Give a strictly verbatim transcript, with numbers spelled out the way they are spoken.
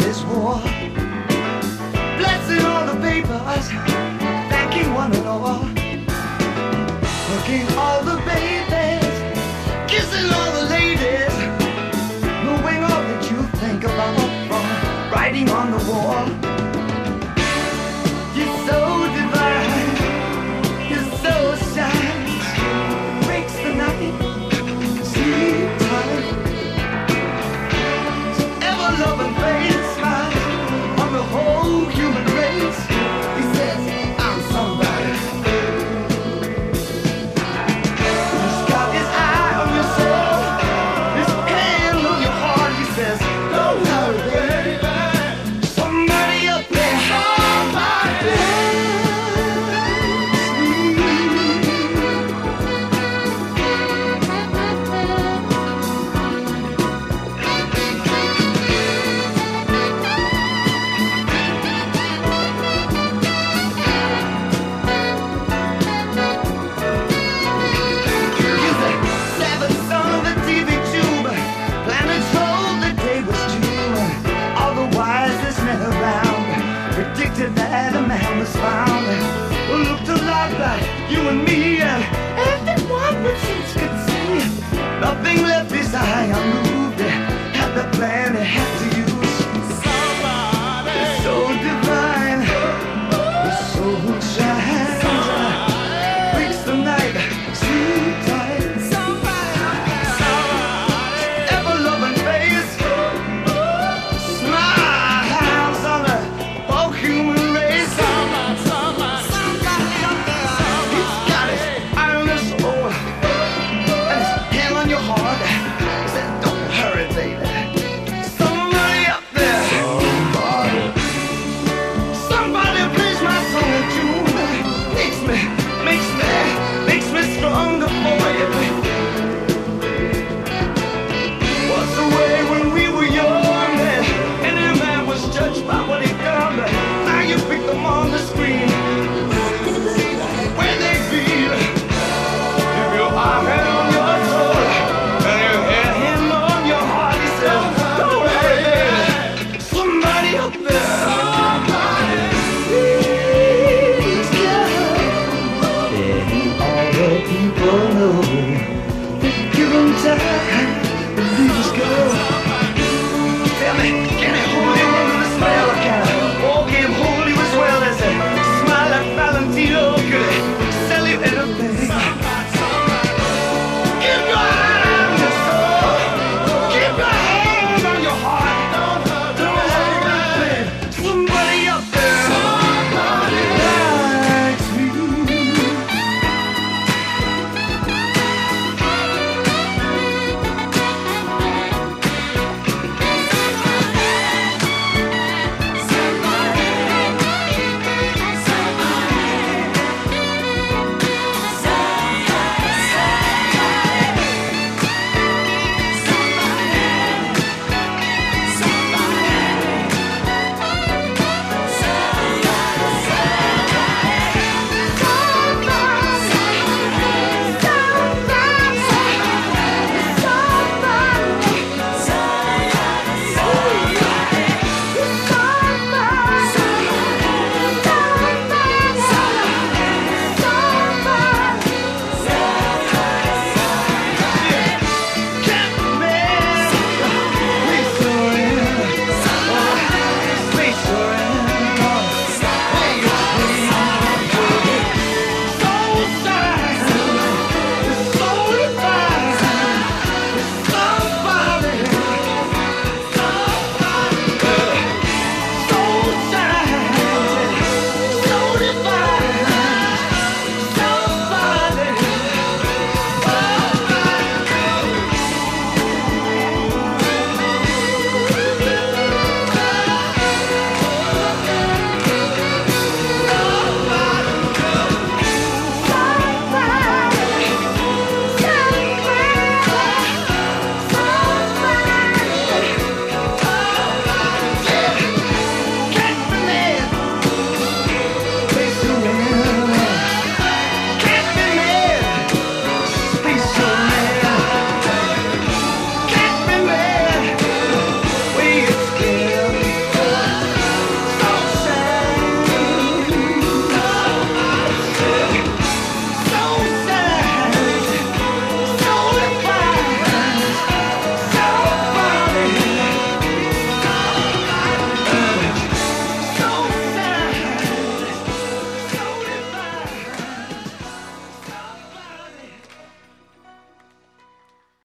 this war. Blessing all the papers, thanking one and all, hugging all the babies, kissing all the ladies, knowing all that you think about from writing on the wall. You're so divine, you're so shine, breaks the night, sleep time, so ever loving face smile on the whole human race. He says, I'm somebody. He's got his eye on your soul, his hand on your heart. He says, don't worry, baby, somebody up there, somebody. Predicted that a man was found who looked a lot like you and me.